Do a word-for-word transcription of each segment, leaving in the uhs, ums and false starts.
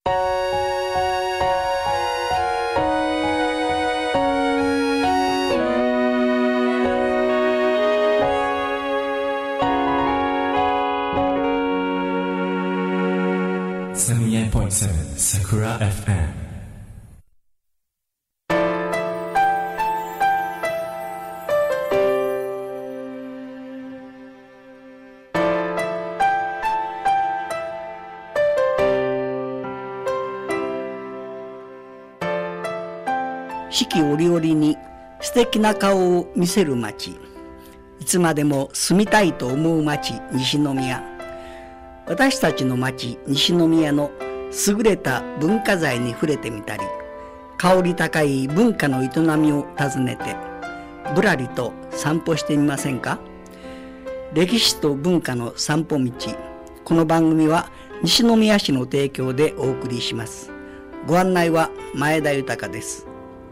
セブンティーエイトポイントセブン Sakura エフエム。 四季折々に素敵な顔を見せる町、いつまでも住みたいと思う町、西宮。私たちの町、西宮の優れた文化財に触れてみたり、香り高い文化の営みを訪ねてぶらりと散歩してみませんか。歴史と文化の散歩道。この番組は西宮市の提供でお送りします。ご案内は前田豊です。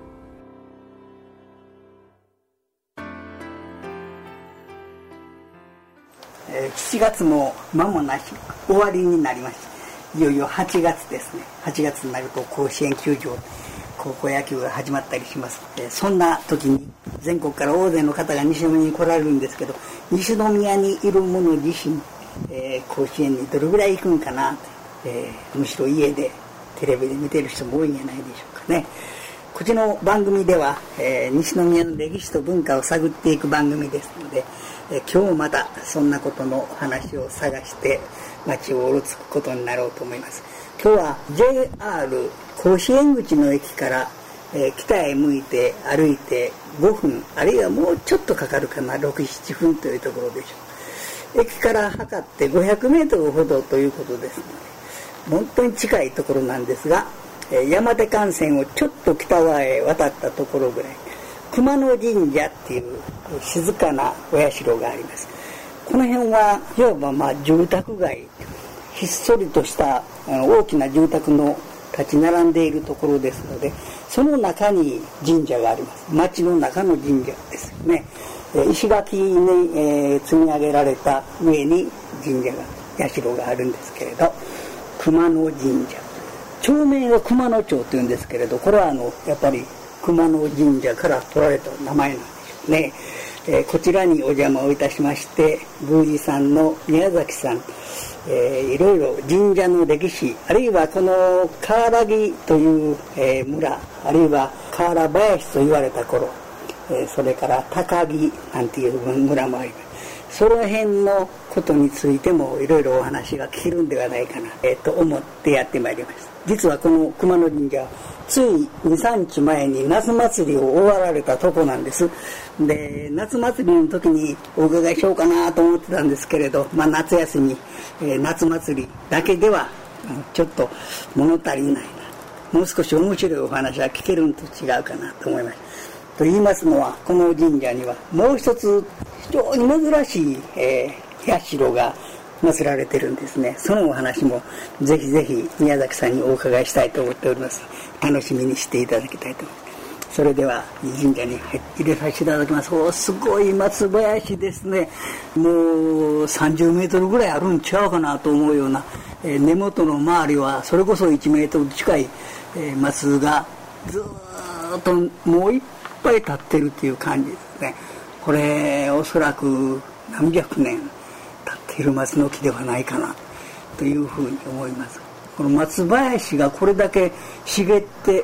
しちがつも間もなし終わりになりました。いよいよはちがつですね。はちがつになると甲子園球場、高校野球が始まったりします。そんな時に全国から大勢の方が西宮に来られるんですけど、西宮にいる者自身、えー、甲子園にどれぐらい行くんかな、えー、むしろ家でテレビで見てる人も多いんじゃないでしょうかね。こちらの番組では、えー、西宮の歴史と文化を探っていく番組ですので、えー、今日もまたそんなことの話を探して街をうろつくことになろうと思います。今日は ジェイアール 甲子園口の駅から、えー、北へ向いて歩いてごふん、あるいはもうちょっとかかるかな、ろく、ななふんというところでしょう。駅から測ってごひゃくメートルほどということですので、本当に近いところなんですが、山手幹線をちょっと北側へ渡ったところぐらい、熊野神社っていう静かなお社があります。この辺はいわばまあ住宅街、ひっそりとした大きな住宅の立ち並んでいるところですので、その中に神社があります。町の中の神社ですよね。石垣に積み上げられた上に神社が社があるんですけれど、熊野神社、町名が熊野町というんですけれど、これはあのやっぱり熊野神社から取られた名前なんでしょうね。えー、こちらにお邪魔をいたしまして、宮司さんの宮崎さん、えー、いろいろ神社の歴史、あるいはこの河原木という、えー、村、あるいは河原林と言われた頃、えー、それから高木なんていう村もあります。その辺のことについてもいろいろお話が聞けるんではないかな、えー、と思ってやってまいりました。実はこの熊野神社、ついに、さんにちまえに夏祭りを終わられたとこなんです。で、夏祭りの時にお伺いしようかなと思ってたんですけれど、まあ、夏休み、えー、夏祭りだけではちょっと物足りないな、もう少し面白いお話は聞けるのと違うかなと思いました。と言いますのは、この神社にはもう一つ非常に珍しい、えー、社が祀られてるんですね。そのお話もぜひぜひ宮崎さんにお伺いしたいと思っております。楽しみにしていただきたいと思います。それでは神社に入れさせていただきます。お、すごい松林ですね。もうさんじゅうメートルぐらいあるんちゃうかなと思うような、えー、根元の周りはそれこそいちメートル近い、えー、松がずーっともういっぱい立ってるっていう感じですね。これおそらく何百年立っている松の木ではないかなというふうに思います。この松林がこれだけ茂って、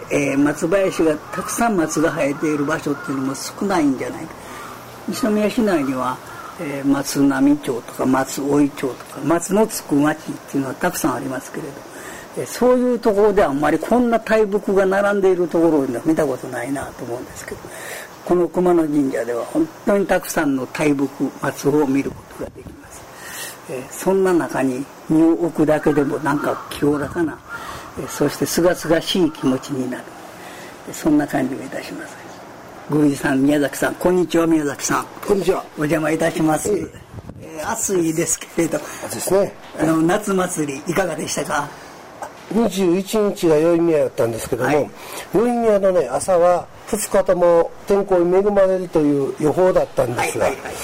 えー、松林がたくさん松が生えている場所っていうのも少ないんじゃないか。西宮市内には、えー、松並町とか松追町とか松のつく町っていうのはたくさんありますけれど、えー、そういうところではあんまりこんな大木が並んでいるところを見たことないなと思うんですけど、この熊野神社では本当にたくさんの大木松を見ることができます。えー、そんな中に身を置くだけでもなんか清らかな、えー、そしてすがすがしい気持ちになる、えー、そんな感じがいたします。宮司さん、宮崎さん、こんにちは。宮崎さん、 こんにちは。 お邪魔いたします。えー、暑いですけれど、 暑いですね。 あの夏祭りいかがでしたか？ にじゅういちにちが宵宮だったんですけども、はい、宵宮のね朝はふつかとも天候に恵まれるという予報だったんですが、はいはいはい、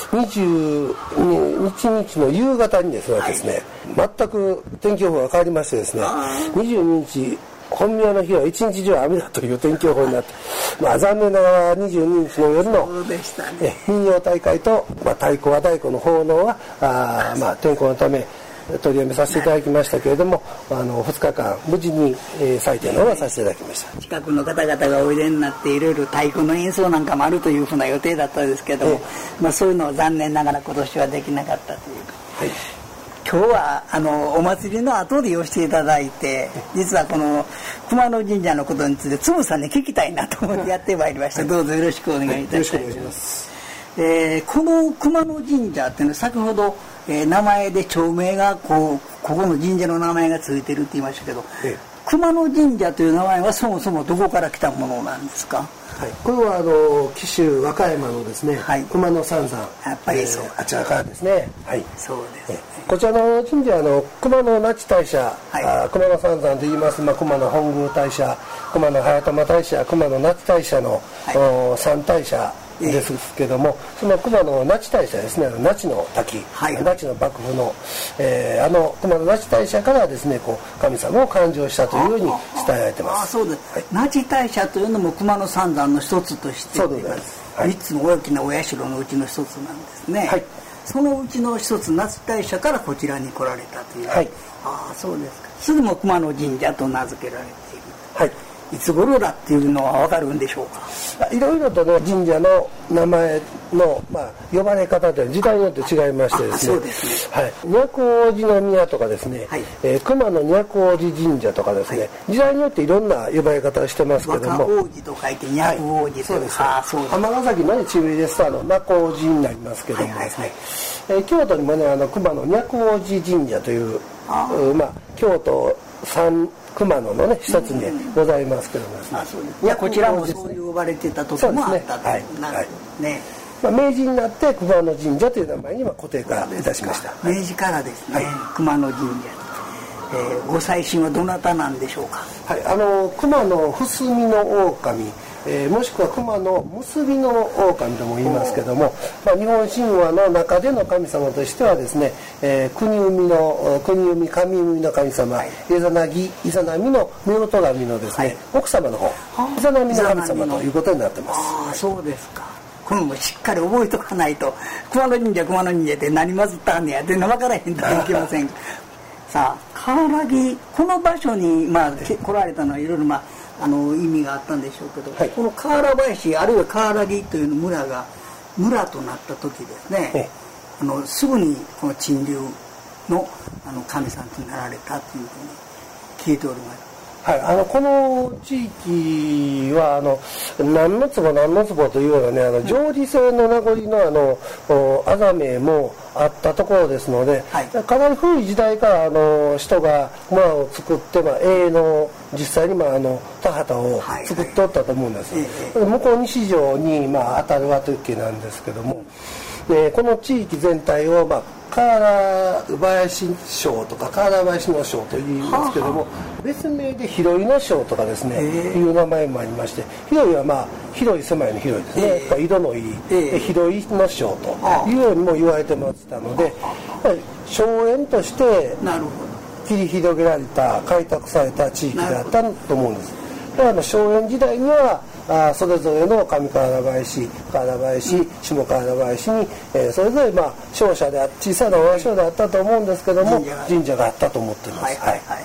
にじゅういちにちの夕方にですね、はい、全く天気予報が変わりましてですね、にじゅうににち本命の日は一日中雨だという天気予報になって、まあ、残念ながらにじゅうににちの夜の民謡大会と、まあ、太鼓和太鼓の奉納はあ、まあ、天候のため取りやめさせていただきましたけれども、あのふつかかん無事に、えー、祭典の方はさせていただきました。 近くの方々がおいでになっていろいろ太鼓の演奏なんかもあるというふうな予定だったんですけども、えーまあ、そういうのは残念ながら今年はできなかったというか、はい、今日はあのお祭りの後で寄していただいて、実はこの熊野神社のことについてつぶさんに聞きたいなと思ってやってまいりました。どうぞよろしくお願いいたします。はい、よろしくお願いします。えー、この熊野神社っていうのは先ほど、えー、名前で町名がこうここの神社の名前がついてるって言いましたけど、ええ、熊野神社という名前はそもそもどこから来たものなんですか？ はい、これはあの紀州和歌山のですね、はい、熊野三山、 やっぱりそう、 えー、あちらからですね、はい、 そうです、ね、 こちらの神社はあの熊野那智大社、はい、あ熊野三山といいます、まあ、熊野本宮大社、熊野早玉大社、熊野那智大社の、はい、三大社ですけども、その熊野那智大社ですね、那智の滝、はい、那智の幕府の、えー、あの熊野那智大社からですね、こう神様を誕生したというように伝えられてます。 ああ、そうです。はい、那智大社というのも熊野三山の一つとして、 そうでございます。はい、 みっつの大きなお社のうちの一つなんですね。はい、そのうちの一つ那智大社からこちらに来られたという。はい、ああ、そうですか。すぐも熊野神社と名付けられている。はい。いつ頃だっていうのは分かるんでしょうか？ いろいろとね、神社の名前の、まあ、呼ばれ方というのは時代によって違いましてですね、 そうですね、 はい、都大路の宮とかですね、はい、えー、熊野都大路神社とかですね、はい、時代によっていろんな呼ばれ方をしてますけども、 若王子と書いて都大路、 そうです、あ、そうです。尼崎の地名ですとあの仲王子になりますけどもですね、はいはいはい、えー、京都にもね、あの熊野都大路神社という、あ、まあ、京都三熊野のね一つにございますけどもですね、 いやこちらもそう呼ばれてた時もあったと、ね、はいはい、ね、 まあ、明治になって熊野神社という名前に固定化いたしました。 明治からですね、はい、熊野神社、えー、ご祭神はどなたなんでしょうか？ はい、あの熊野伏見の狼、えー、もしくは熊野結びの狼とも言いますけども、まあ、日本神話の中での神様としてはですね、えー、国海の国海神海の神様、はい、イザナギイザナミの夫婦神のですね、はい、奥様の方、イザナミの神様ということになってます。 ああ、そうですか。これもしっかり覚えとかないと、熊野神社熊野神社って何祀ったんねやって分からへんといけません。さあ、川原木、この場所に、まあ、来られたのはいろいろ、まあ、あの意味があったんでしょうけど、はい、この河原林あるいは河原木という村が村となった時ですね、ええ、あのすぐにこの鎮守の、あの神さんとなられたというふうに聞いております。 はい、あのこの地域はあの何の坪何の坪というようなね、あの定時制の名残のあのあざ名もあったところですので、はい、かなり古い時代からあの人が村を作って、まあ、営農実際に、まあ、あの田畑を作っておったと思うんです、はいはい、向こう西条に、まあ、当たるわという家なんですけども、でこの地域全体を、まあ、河原林省とか河原林の省と言いますけども、はあ、別名で広いの省とかですね、いう名前もありまして、広いはまあ広い狭いの広いですね、えー、井戸の井、えー、広いの省というようにも言われてましたので、荘園として切り広げられた開拓された地域だったと思うんです。だから荘園時代にはあそれぞれの上河原林、河原林、うん、下河原林に、えー、それぞれまあ商社であ小さなお社であったと思うんですけども、神社があったと思っています。はいはいはいはい。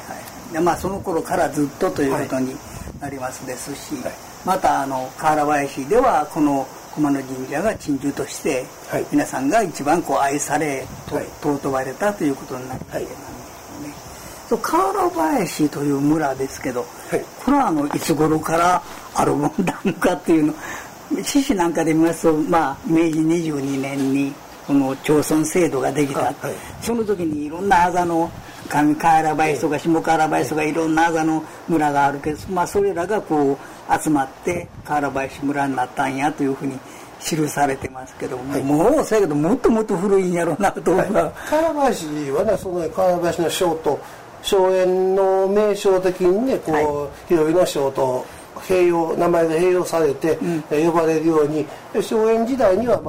でまあその頃からずっとということになりますですし、はい、またあの河原林ではこの熊野神社が鎮守として、はい、皆さんが一番こう愛され、はい、尊ばれたということになっているわけなんですよね。そう河原林という村ですけど、はい、これはあのいつ頃からあるもんだのかっていうの、志士なんかで見ますと、まあ、明治にじゅうにねんにこの町村制度ができた、はい、その時にいろんなあざの上河原林とか下河原林とかいろんなあざの村があるけど、まあ、それらがこう集まって河原林村になったんやというふうに記されてますけども、はい、もうそうやけどもっともっと古いんやろうなと思うが、はい、 河原林はね、その河原林の省と荘園の名称的にね、こう、はい、広いの省と併用名前が併用されて、うん、呼ばれるように荘園時代にはまあ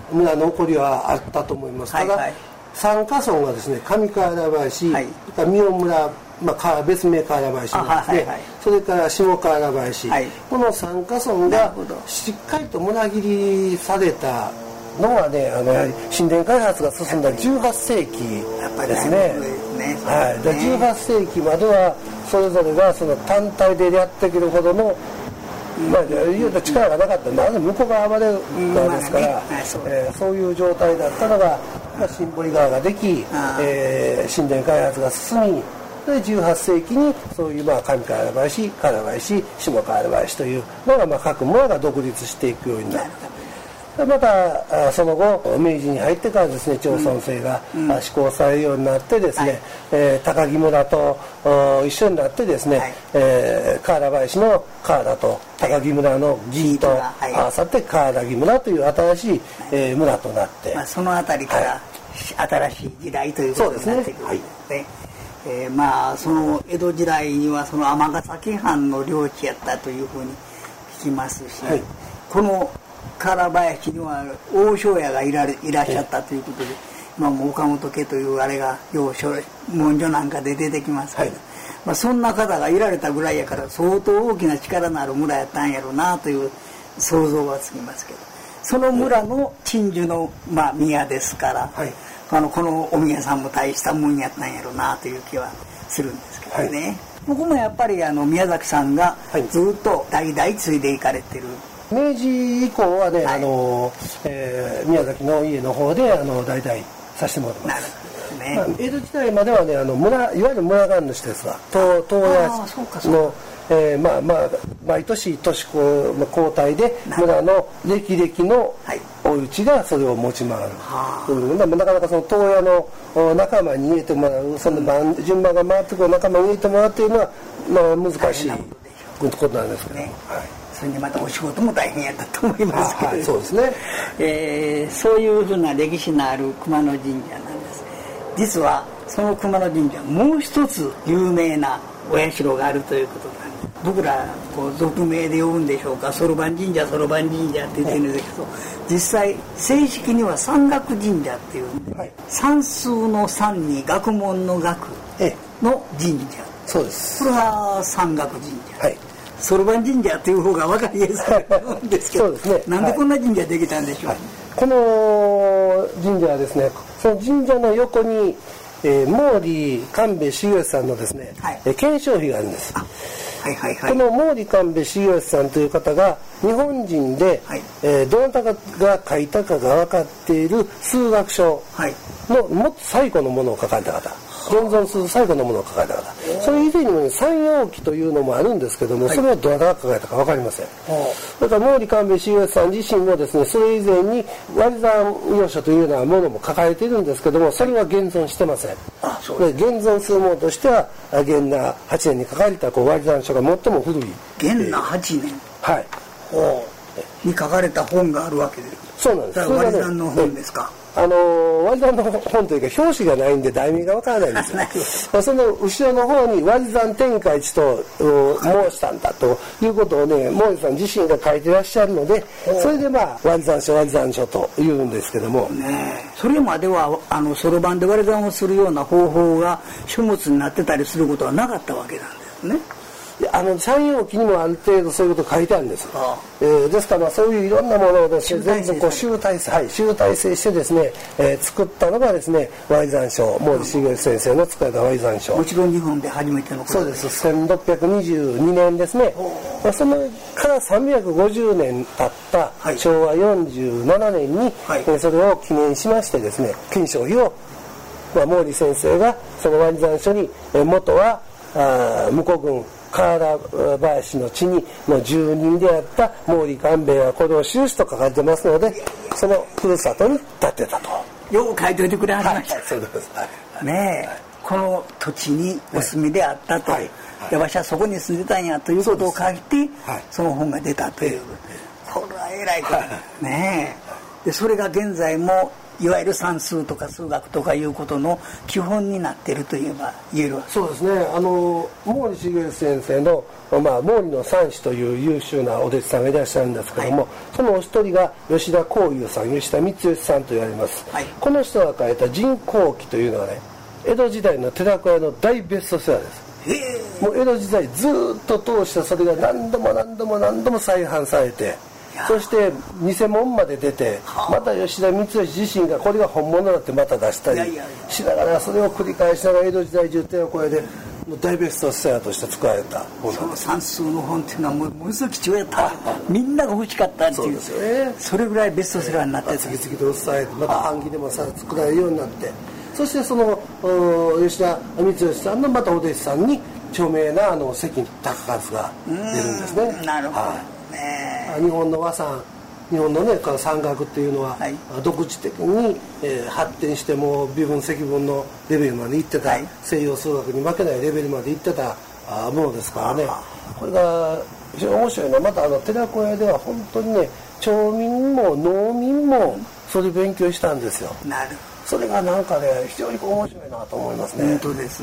村の起こりはあったと思います。ただ、はいはい、三家村がですね、上河原林、はい、三尾村、まあ、別名河原林なんですね、はいはい、それから下河原林、はい、この三家村がしっかりと村切りされたのはね、あのやはり新田開発が進んだじゅうはっせいきですね。はい、でじゅうはっせいきまではそれぞれがその単体でやってくるほどの、まあ、言うと力がなかった。まず向こうが暴れる側ですから、えー、そういう状態だったのが、まあ、新堀川ができ、えー、新田開発が進み、でじゅうはっせいきにそういうまあ上河原林、河原林、下河原林というのがまあ各村が独立していくようになった。またその後明治に入ってからですね、町村制が施行されるようになってですね、はい、えー、高木村と一緒になってですね、はい、えー、河原林の河原と高木村の木と合わさって河原木村という新しい、はい、えー、村となって、 まあ、そのあたりから新しい時代ということになってくるんですね。えー、まあその江戸時代にはその尼崎藩の領地やったというふうに聞きますし、はい、この河原林には大庄屋がいられいらっしゃったということで、まあ、岡本家というあれが要所文書なんかで出てきますけど、はい、まあ、そんな方がいられたぐらいやから相当大きな力のある村やったんやろうなという想像がつきますけど、その村の鎮守の、まあ、宮ですから、はい、あのこのお宮さんも大したもんやったんやろうなという気はするんですけどね、はい、僕もやっぱりあの宮崎さんがずっと代々継いでいかれてる、 明治以降はね、はい、あのえー、宮崎の家の方であの代々させてもらってます。ね、まあ、江戸時代まではね、あの村いわゆる村神主ですが、東東屋の、えー、まあまあ毎年年こう交代で村の歴々のお家がそれを持ち回る。うん、なかなかその東屋の仲間に入れてもらう、その番順番が回ってくる仲間に入れてもらうというのは、まあ、難しいことなんですけど、ね、はい、 それにまたお仕事も大変やったと思いますけど、はい、 そうですね、 えー、そういうふうな歴史のある熊野神社なんです。実はその熊野神社もう一つ有名なお社があるということなんです。僕らこう俗名で呼ぶんでしょうか、そろばん神社そろばん神社って言ってるんですけど、実際正式には山岳神社っていうんで、はい、算数の山に学問の学の神社、 そうです。 これは山岳神社、はい、そろばん神社っていう方が分かりやすいと思うんですけどそうですね、なんでこんな神社できたんでしょう、はい、 この神社はですね、その神社の横に、えー、毛利官兵衛重義さんのですね、はい、えー、顕彰碑があるんです。 はいはいはい、 この毛利官兵衛重義さんという方が日本人で、はい、えー、どなたが書いたかが分かっている数学書のもっと最古のものを書かれた方、現存する最後のものを書かれた方、それ以前にも、ね、三葉記というのもあるんですけども、はい、それはどなたが書かれたか分かりません。だから毛利官兵衛重義さん自身もですね、それ以前に割り算要書というようなものも書かれているんですけども、それは現存してません。あ、そうですね、現存するものとしては元和はちねんに書かれたこう割り算書が最も古い。 元和はちねん、 はい、 に書かれた本があるわけです。 そうなんです。 だから割り算の本ですか。 あの割り算の本というか表紙がないんで題名がわからないんですよその後ろの方に割り算天下一と申したんだということをね、毛利さん自身が書いてらっしゃるので、それでまあ割り算書割り算書というんですけども、 ね、それまではあのそろばんで割り算をするような方法が書物になってたりすることはなかったわけなんですね。 あの三葉記にもある程度そういうこと書いてあるんです。ああ、えー、ですからまあそういういろんなものをですね、全部こう集大成、はい、集大成してですね、えー、作ったのがですね割り算書、毛利重義先生の作られた割り算書。 もちろん日本で初めてのことそうです。せんろっぴゃくにじゅうにねんですね。まあ、そのからさんびゃくごじゅうねん経ったしょうわよんじゅうななねんに、はい、えー、それを記念しましてですね、顕彰碑を、まあ、毛利先生がその割り算書に、えー、元はあ向こう軍河原林の地にの住人であった毛利官兵衛はこれを収支と書かれてますので、そのふるさとに建てたと。 よく書いておいてくれはりました、はい、 そうです、はい、 ねえ、はい、この土地にお住みであったと、はいはい、でわしはそこに住んでたんやということを書いて、はい、その本が出たという、これは偉いこと、はい、ねえ。でそれが現在もいわゆる算数とか数学とかいうことの基本になっているといえば言えるわけ。 そうですね。あの毛利茂先生の、まあ、毛利の三子という優秀なお弟子さんがいらっしゃるんですけども、はい、そのお一人が吉田幸雄さん、吉田光義さんと言われます、はい、この人が書いた人口記というのはね、江戸時代の寺子屋の大ベストセラーです。もう江戸時代ずっと通してそれが何度も何度も何度も再販されて、そして偽物まで出て、また吉田光義自身がこれが本物だってまた出したりしながら、それを繰り返しながら江戸時代中寺子屋でもう大ベストセラーとして作られたもの。 その算数の本っていうのはもうものすごく貴重やった。みんなが欲しかったっていう。そうですよね。それぐらいベストセラーになって、 次々と伝えて、また版木でもさ作られるようになって、そしてその吉田光義さんのまたお弟子さんに著名なあの関高和が出るんですね。 なるほどね。日本の和算、日本のねこの算学っていうのは、はい、独自的に、えー、発展しても微分積分のレベルまでいってた、はい、西洋数学に負けないレベルまでいってたあものですからね。これが非常に面白いのは、またあの寺子屋では本当にね、町民も農民もそれ勉強したんですよ。 なる。 それがなんかね非常に面白いなと思いますね。 本当ですね。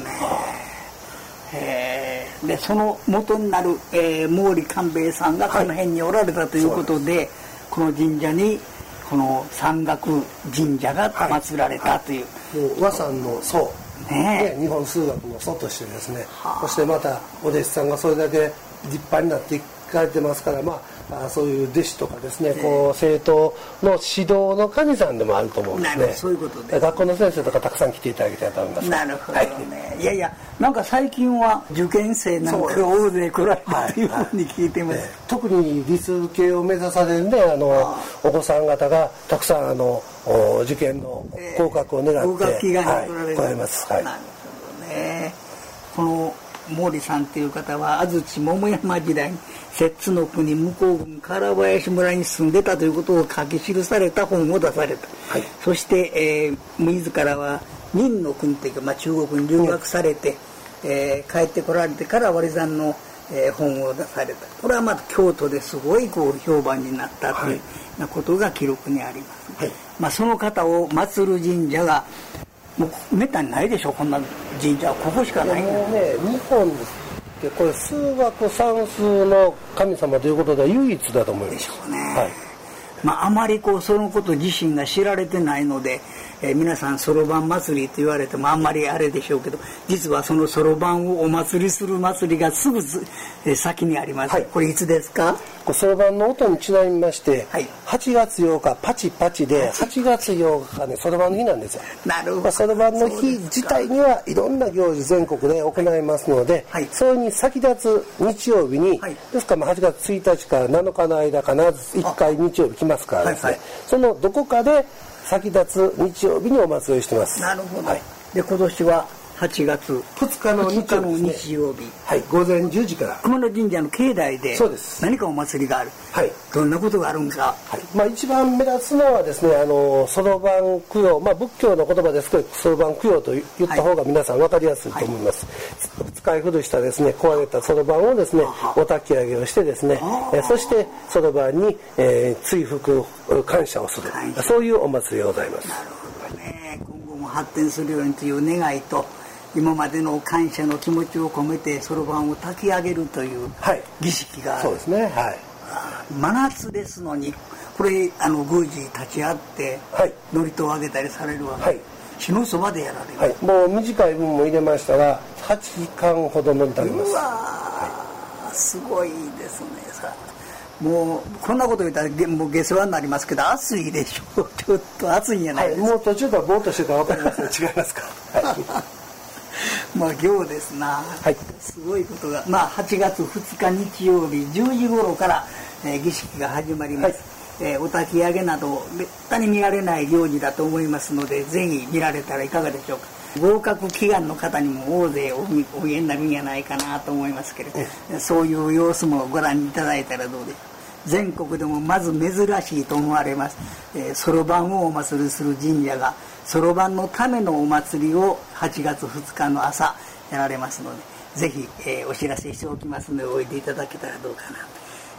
えー、でその元になる、えー、毛利官兵衛さんがこの辺におられたということで、はい、この神社にこの山岳神社が祀られたという、 はいはい、もう和算の祖、ね、日本数学の祖としてですね、そしてまたお弟子さんがそれだけ立派になっていかれてますから、まああそういう弟子とかですね、こう生徒の指導の神さんでもあると思うんですね。 そういうことで、 学校の先生とかたくさん来ていただきたいと思います。 なるほどね、はい、いやいや、なんか最近は受験生なんかが大勢来られたというふうに聞いてます、はいはい、 特に理数系を目指されるね、あのあお子さん方がたくさんあの受験の合格を狙って、えー、合格祈願に来られる、はい、来られます、はい、 なるほどね。この毛利さんという方は安土桃山時代に摂津の国向こう郡唐林村に住んでたということを書き記された本を出された、はい、そして、えー、自らは任の国というか、まあ、中国に留学されて、うんえー、帰ってこられてから割り算の、えー、本を出された。これはまた京都ですごいこう評判になったという、はい、ことが記録にあります、はいまあ、その方を祀る神社がもうめったにないでしょ。こんな神社はここしかないんだ。 もうね、日本でこれ数学算数の神様ということでは唯一だと思います。 でしょうね、はいまあ、あまりこうそのこと自身が知られてないので、えー、皆さんそろばん祭りと言われてもあんまりあれでしょうけど、実はそのそろばんをお祭りする祭りがすぐず、えー、先にあります、はい、これいつですか。 そろばんの音にちなみまして、はい、はちがつようかパチパチではちがつようかねそろばんの日なんですよ。 なるほど。 そろばんの日自体にはいろんな行事全国で行いますので、はい、それに先立つ日曜日に、はい、ですからはちがつついたちからなのかの間必ずいっかい日曜日来ますからですね、はいはい、そのどこかで先立つ日曜日にお祭りをしてます。 なるほど、はい、で今年ははちがつふつかの日曜日、ね、 日曜日、 はい、ごぜんじゅうじから熊野神社の境内で何かお祭りがある。はい、どんなことがあるんか。 はい、まあ、一番目立つのはですね、あのそろばん供養、まあ、仏教の言葉ですけどそろばん供養と言った方が皆さん分かりやすいと思います、はい、使い古したですね壊れたそろばんをですねお焚き上げをしてですね、えそしてそろばんに、えー、追福感謝をする、そういうお祭りでございます。 なるほどね。今後も発展するようにという願いと今までの感謝の気持ちを込めてそろばんを焚き上げるという儀式がある、 はい、そうですね、はい、 真夏ですのにこれあの宮司立ち会って祝詞をあげたりされるわけ、はい、火のそばでやられる、 はい、もう短い分も入れましたらはちじかんほどのり足ります。 うわ、はい、すごいですね。さもうこんなこと言ったらもう下世話になりますけど暑いでしょう。ちょっと暑いんじゃないですか、 はい、もう途中からぼーっとしてたら分かりますね。違いますか、はいまあ行ですな、はい、すごいことが、まあ、はちがつふつか日曜日じゅうじ頃から、えー、儀式が始まります、はいえー、お焚き上げなどめったに見られない行事だと思いますのでぜひ見られたらいかがでしょうか。合格祈願の方にも大勢お見えになるんじゃないかなと思いますけれど、うん、そういう様子もご覧いただいたらどうでしょう。全国でもまず珍しいと思われますそろばんをお祭りする神社がそろばんのためのお祭りをはちがつふつかの朝やられますのでぜひ、えー、お知らせしておきますのでおいでいただけたらどうかな。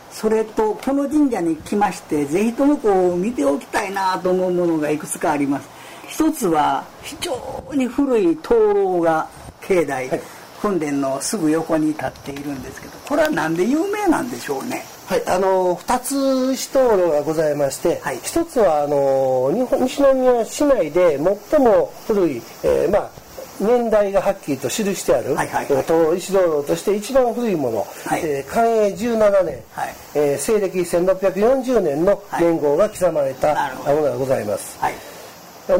それとこの神社に来ましてぜひともこう見ておきたいなと思うものがいくつかあります。一つは非常に古い灯籠が境内、はい、本殿のすぐ横に立っているんですけど、これはなんで有名なんでしょうね。 はい、あのふたつ石灯籠がございまして、はい、ひとつはあの日本西宮市内で最も古い、えー、まあ年代がはっきりと記してある、はいはいはい、灯籠石灯籠として一番古いもの、はい、えー、寛永じゅうななねん、はい、えー、西暦せんろっぴゃくよんじゅうねんの年号が刻まれたものがございます。はい、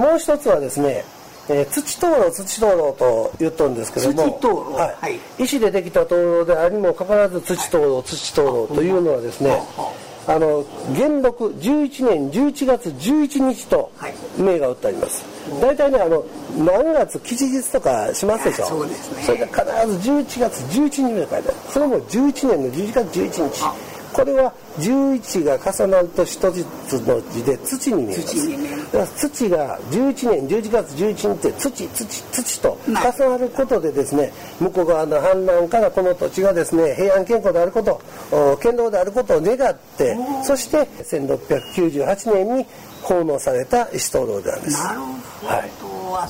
もう一つはですね、えー、土灯籠土灯籠と言っとるんですけども、 土灯籠、 はいはい、石でできた灯籠でありもかかわらず土灯籠、はい、土灯籠というのはですね、はい、あの元禄じゅういちねんじゅういちがつじゅういちにちと銘が打ってあります。大体ね、あの何月吉日とかしますでしょ。 そうですね。 それで必ずじゅういちがつじゅういちにちに書いてある。それもじゅういちねんのじゅういちがつじゅういちにち。これはじゅういちが重なると一つの字で土に見えます。土に見えます。だから土がじゅういちねんじゅういちがつじゅういちにちって土土土と重なることでですね、向こう側の氾濫からこの土地がですね平安健康であること、堅牢であることを願って、そしてせんろっぴゃくきゅうじゅうはちねんに奉納された石灯籠であるんです。 なるほど、はい、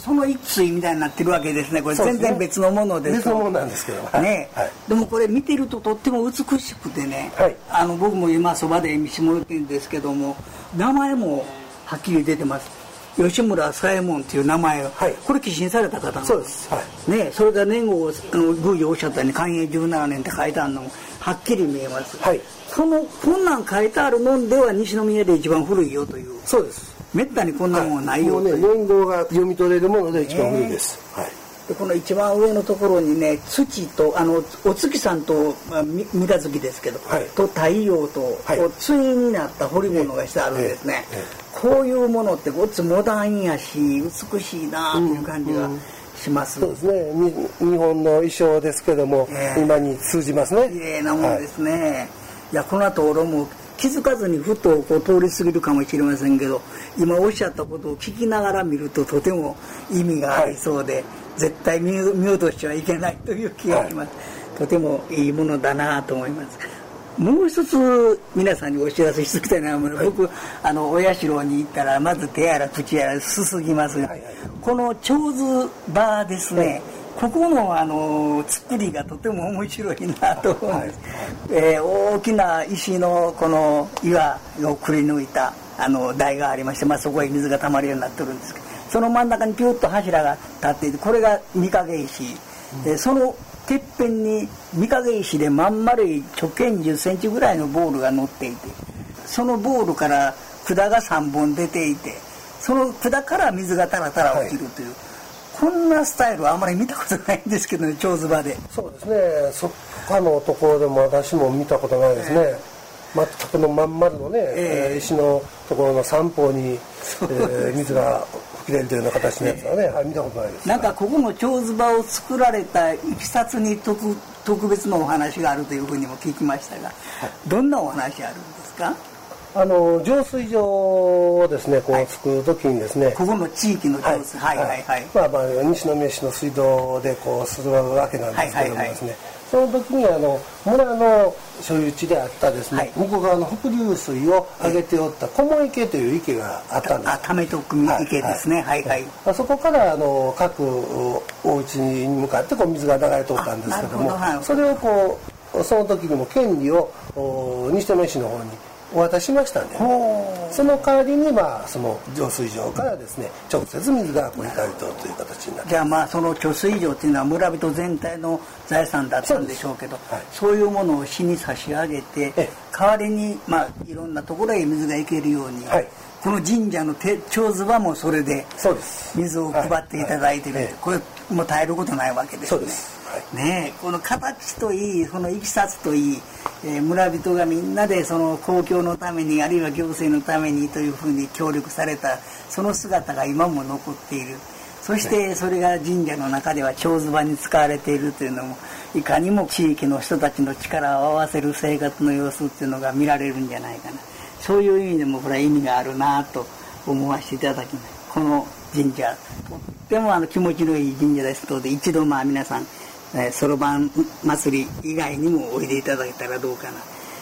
その一対みたいになってるわけですね。これ全然別のものです。 別のものなんですけど、 はい、ね、はい、でもこれ見てるととっても美しくてね、はい、あの僕も今そばで見してもらってるんですけども、名前もはっきり出てます。吉村左衛門っていう名前が、はい、これ寄進された方なんです。 そうです、はい、ね、 それから年号を宮司おっしゃったように寛永じゅうななねんって書いてあるのもはっきり見えます。はい、このこんなん書いてあるもんでは西宮で一番古いよという。 そうです。 めったにこんなもんないよ、 はい、もうね、年号が読み取れるもので一番古いです、 えー、はい、でこの一番上のところにね、土とあのお月さんと、まあ、三日月ですけど、はい、と太陽と、はい、対になった彫り物がしてあるんですね、えーえー、こういうものってごっつモダンやし美しいなという感じがします、 うんうん、そうですね。日本の衣装ですけども、えー、今に通じますね。 綺麗なものですね、はい、いやこの後俺も気づかずにふとこう通り過ぎるかもしれませんけど、今おっしゃったことを聞きながら見るととても意味がありそうで、はい、絶対見落としてはいけないという気がします、はい、とてもいいものだなと思います。もう一つ皆さんにお知らせしておきたいのは、はい、僕あのお社に行ったらまず手やら口やらすすぎますが、はいはい、この手水場ですね、はい、ここのあの作りがとても面白いなと思うんです、はい、えー、大きな石のこの岩をくり抜いたあの台がありまして、まあ、そこへ水が溜まるようになってるんですけど、その真ん中にピュッと柱が立っていて、これが御影石、うん、でそのてっぺんに御影石でまん丸い直径にじゅっセンチぐらいのボールが乗っていて、そのボールから管がさんぼん出ていて、その管から水がタラタラ落ちるという、はい、こんなスタイルはあまり見たことないんですけどね、手水場で。 そうですね、そっかのところでも私も見たことないですね、えー、全くのまん丸のね、えー、石のところの三方に、えー、水が吹き出るというような形のやつはね、えーはい、見たことないです。 なんかここの手水場を作られたいきさつに 特, 特別のお話があるというふうにも聞きましたが、はい、どんなお話あるんですか？ あの浄水場をですねこう作るときにですね、はい、 ここの地域の浄水、はいはいはいはい、 まあまあ西宮市の水道でこうするわけなんですけどもですね、はいはいはい、その時にあの村の所有地であったですね、はい、向こう側の北流水を上げておった小茂池という池があったんです。 あ、ためとく池ですね、はいはい、 はい、そこからあの各お家に向かってこう水が流れ通ったんですけども、どそれをこうその時にも権利を西宮市の方にお渡ししましたんで、ね、その代わりに、まあ、その浄水場からですね直接水がこう光り通るという形になって、 じゃあまあその貯水場っていうのは村人全体の財産だったんでしょうけど、そう、はい、そういうものを市に差し上げて代わりに、まあ、いろんなところへ水が行けるように、はい、この神社の手水場もそれで水を配っていただいてる、はいはい、これもう絶えることないわけですね。 そうです、はい、 ねえ、この形といいそのいきさつといい、えー、村人がみんなでその公共のためにあるいは行政のためにというふうに協力されたその姿が今も残っている。そしてそれが神社の中では手水場に使われているというのもいかにも地域の人たちの力を合わせる生活の様子っていうのが見られるんじゃないかな。そういう意味でもこれは意味があるなと思わせていただきます。この神社とってもあの気持ちのいい神社ですので、一度まあ皆さんそろばん祭り以外にもおいでいただけたらどうかな。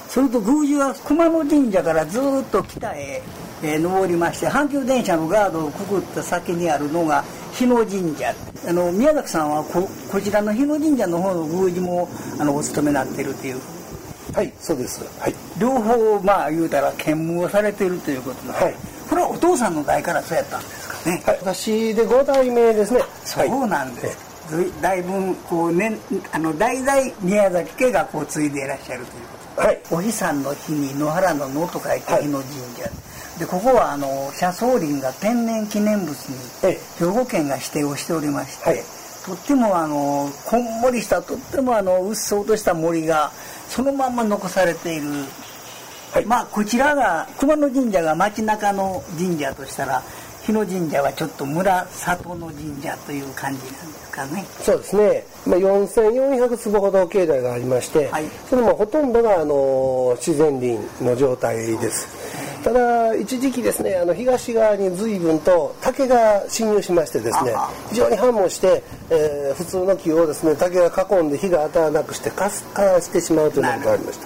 それと宮司は熊野神社からずっと北へ、えー、登りまして、阪急電車のガードをくぐった先にあるのが日野神社。あの宮崎さんは こ, こちらの日野神社の方の宮司もあのお勤めになっているという。 はい、そうです。はい、 両方まあ言うたら兼務をされているということで、はい、これはお父さんの代からそうやったんですかね。 はい、私でご代目ですね。 そうなんです、はい、だいぶこう、ね、あの代々宮崎家がこう継いでいらっしゃるということで、はい、お日さんの日に野原の野と書いて日野神社、はい、でここはあの車窓林が天然記念物に兵庫県が指定をしておりまして、はい、とってもあのこんもりしたとってもあのうっそうとした森がそのまんま残されている、はい、まあこちらが熊野神社が街中の神社としたら、日野神社はちょっと村里の神社という感じなんですかね。 そうですね、まあ、よんせんよんひゃくつぼほど境内がありまして、はい、それもほとんどがあの自然林の状態です。ただ一時期ですね、あの東側に随分と竹が侵入しましてですね、非常に繁茂して、えー、普通の木をですね竹が囲んで日が当たらなくしてかすかしてしまうということがありました。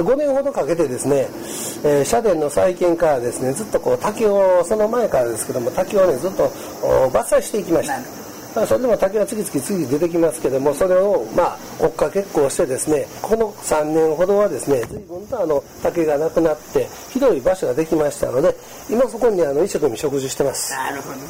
ごねんほどかけてですね、えー、社殿の再建からですねずっとこう竹を、その前からですけども竹をねずっと伐採していきました。それでも竹が次々次々出てきますけども、それをまあ追っかけっこをしてですね、このさんねんほどはですね随分とあの竹がなくなって広い場所ができましたので、今そこにあの一生懸命植樹してます。 なるほど、はい、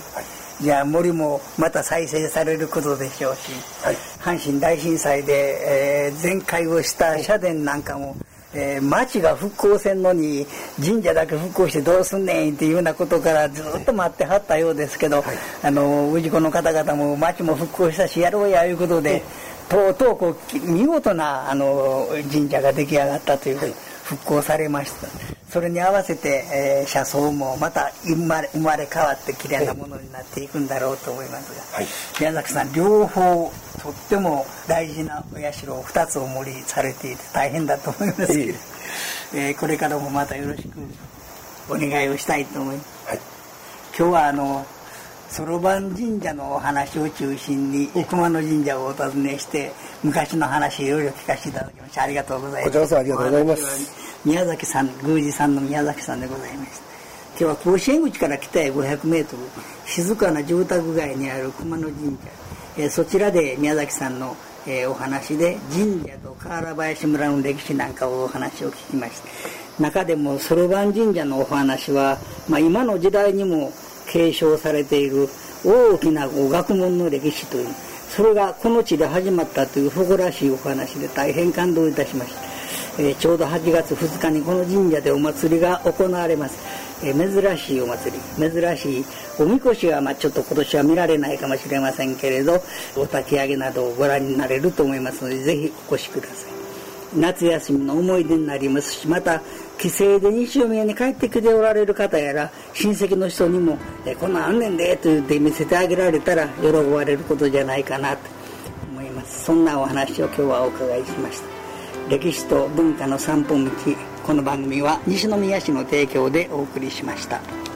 じゃあ森もまた再生されることでしょうし、はい、阪神大震災で、えー、全壊をした社殿なんかも、えー、町が復興せんのに神社だけ復興してどうすんねんっていうようなことからずっと待ってはったようですけど、はい、あの氏子の方々も町も復興したしやろうやいうことで、とうとうこう見事なあの神社が出来上がったという、はい、復興されました。それに合わせて、えー、車窓もまた生まれ、生まれ変わってきれいなものになっていくんだろうと思いますが、はい、宮崎さん両方とっても大事なお社をふたつお守りされていて大変だと思いますけど、えー、これからもまたよろしくお願いをしたいと思います、はい、今日はあのそろばん神社のお話を中心に熊野神社をお訪ねして昔の話をいろいろ聞かせていただきましてありがとうございます。 こちらこそありがとうございます。 宮崎さん、宮司さんの宮崎さんでございました。今日は甲子園口から北へごひゃくメートル静かな住宅街にある熊野神社、えー、そちらで宮崎さんの、えー、お話で神社と河原林村の歴史なんかをお話を聞きました。中でもそろばん神社のお話は、まあ、今の時代にも継承されている大きな学問の歴史という、それがこの地で始まったという誇らしいお話で大変感動いたしました。えー、ちょうどはちがつふつかにこの神社でお祭りが行われます。えー、珍しいお祭り、珍しいおみこしは、まあ、ちょっと今年は見られないかもしれませんけれど、お焚き上げなどをご覧になれると思いますので、ぜひお越しください。夏休みの思い出になりますし、また帰省で西宮に帰ってきておられる方やら親戚の人にも、えー、こんなんあんねんでと言って見せてあげられたら喜ばれることじゃないかなと思います。そんなお話を今日はお伺いしました。歴史と文化の散歩道、この番組は西宮市の提供でお送りしました。